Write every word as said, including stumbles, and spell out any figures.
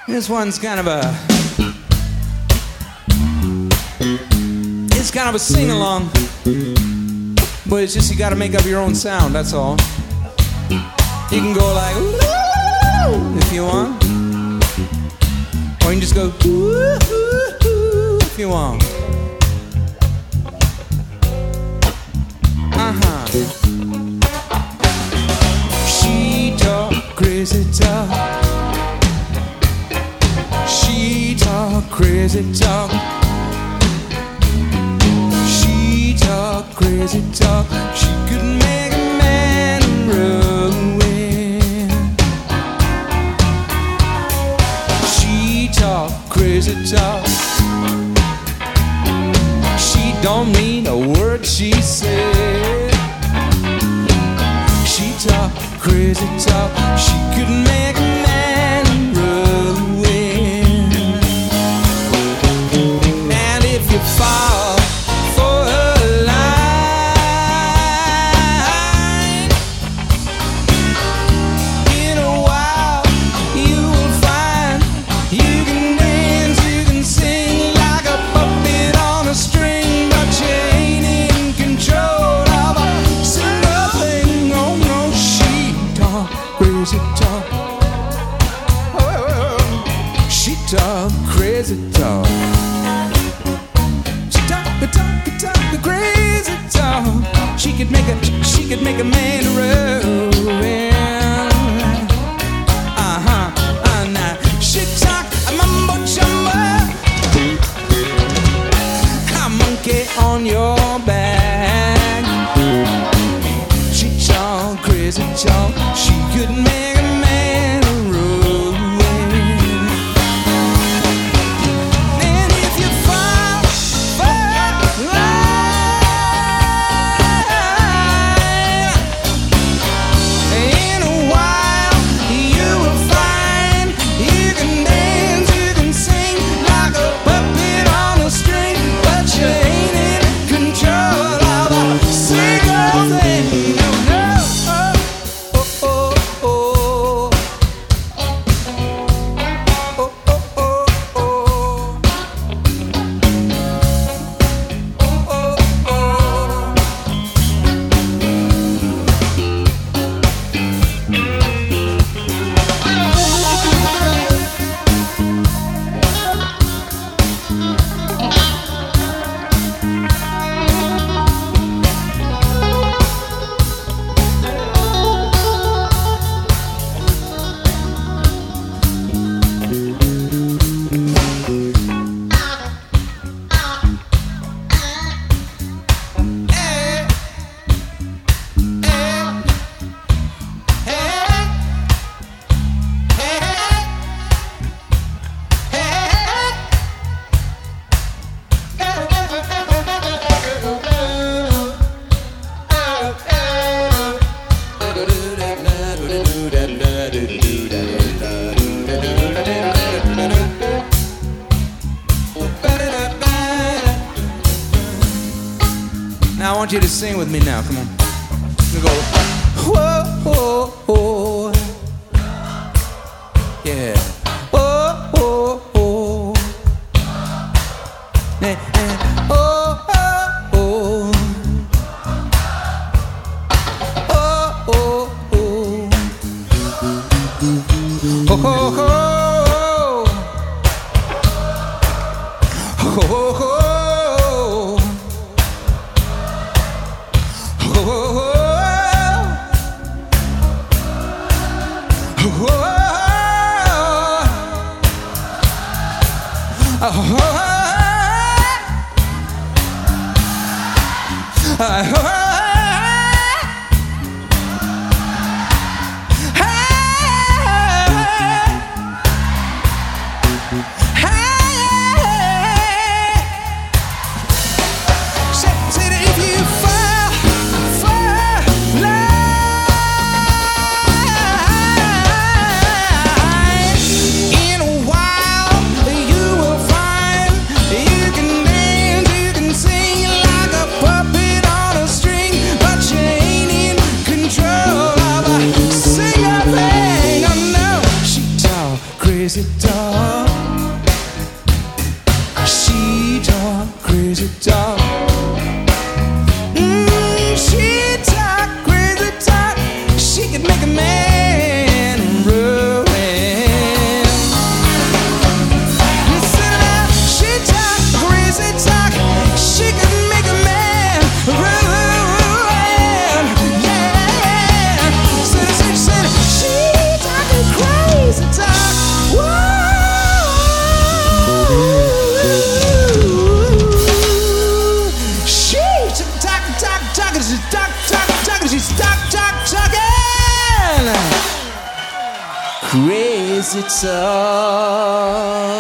This one's kind of a, it's kind of a sing-along, but it's just you gotta make up your own sound, that's all. You can go like, ooh, if you want, or you can just go, ooh, if you want. Uh-huh. She talk crazy talk. She talk crazy talk. She talk crazy talk. She could make a man ruin. She talk crazy talk. She don't mean a word she said. She talk crazy talk. She could make a man ruin. And if you fall for her line, in a while you will find you can dance, you can sing like a puppet on a string, but you ain't in control of a single thing. Oh no, she talk crazy talk. Oh, she talk crazy talk. She talk, talk, talk crazy talk. She could make a, she could make a man ruin. Uh-huh, uh, nah. She talk a mumbo jumbo, a monkey on your back. She talk crazy talk. She could make a man ruin. And if you fall for line, in a while you will find you can dance, you can sing like a puppet on a string, but you ain't in control of a single thing. No, no. Oh, oh, oh, oh. Oh, oh, oh, oh. Oh, oh, oh. Now I want you to sing with me now. Come on. We go. Whoa, whoa, whoa. Yeah. Whoa, whoa, whoa. Eh, eh. Oh, oh, oh. Oh, oh, oh. Oh, oh, oh. Oh, oh, oh. In a while you will find talk. She talk crazy talk. Mm, she talk crazy talk. She could make a man run. Listen up, she talk crazy talk. She could make a man run. Yeah, said said said she talking crazy talk. Whoa. She's talk, talk, talking. She's talk, talk, talking. Crazy talk.